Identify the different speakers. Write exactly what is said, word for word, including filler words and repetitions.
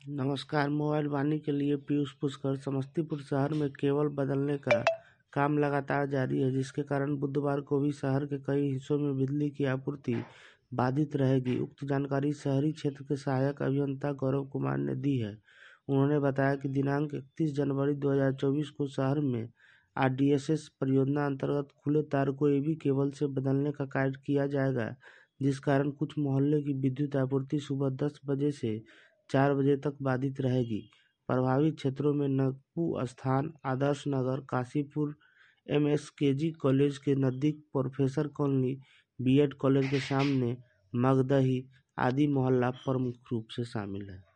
Speaker 1: नमस्कार। मोबाइल वाणी के लिए पीयूष पुष्कर। समस्तीपुर शहर में केबल बदलने का काम लगातार जारी है, जिसके कारण बुधवार को भी शहर के कई हिस्सों में बिजली की आपूर्ति बाधित रहेगी। उक्त जानकारी शहरी क्षेत्र के सहायक अभियंता गौरव कुमार ने दी है। उन्होंने बताया कि दिनांक इकतीस जनवरी दो हज़ार चौबीस को शहर में आरडीएसएस परियोजना अंतर्गत खुले तार को एबी केबल से बदलने का कार्य किया जाएगा, जिस कारण कुछ मोहल्ले की विद्युत आपूर्ति सुबह दस बजे से चार बजे तक बाधित रहेगी। प्रभावित क्षेत्रों में नकपू स्थान, आदर्श नगर, काशीपुर, एमएसकेजी कॉलेज के नजदीक, प्रोफेसर कॉलोनी, बीएड कॉलेज के सामने, मगदही आदि मोहल्ला प्रमुख रूप से शामिल है।